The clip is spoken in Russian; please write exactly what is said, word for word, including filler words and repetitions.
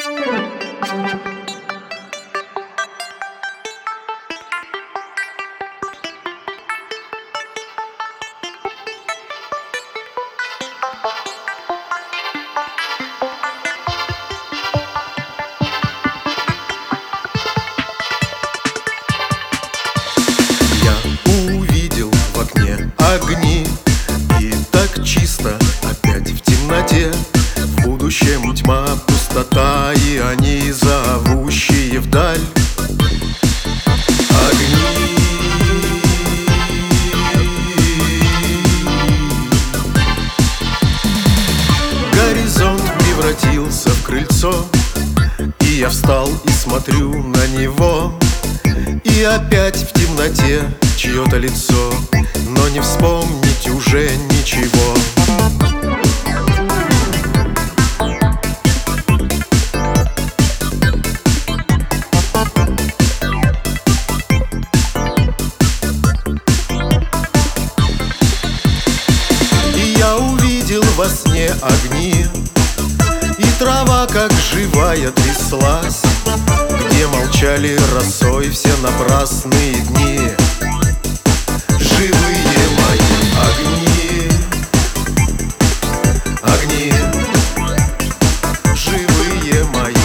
Я увидел в окне огни, и так чисто опять в темноте. В будущем тьма, пустота, и они, зовущие вдаль. Огни. Горизонт превратился в крыльцо, и я встал и смотрю на него. И опять в темноте чье-то лицо, но не вспомнить уже ничего. И я увидел во сне огни, и трава как живая тряслась, где молчали росой все напрасные дни. Живые мои огни, огни, живые мои.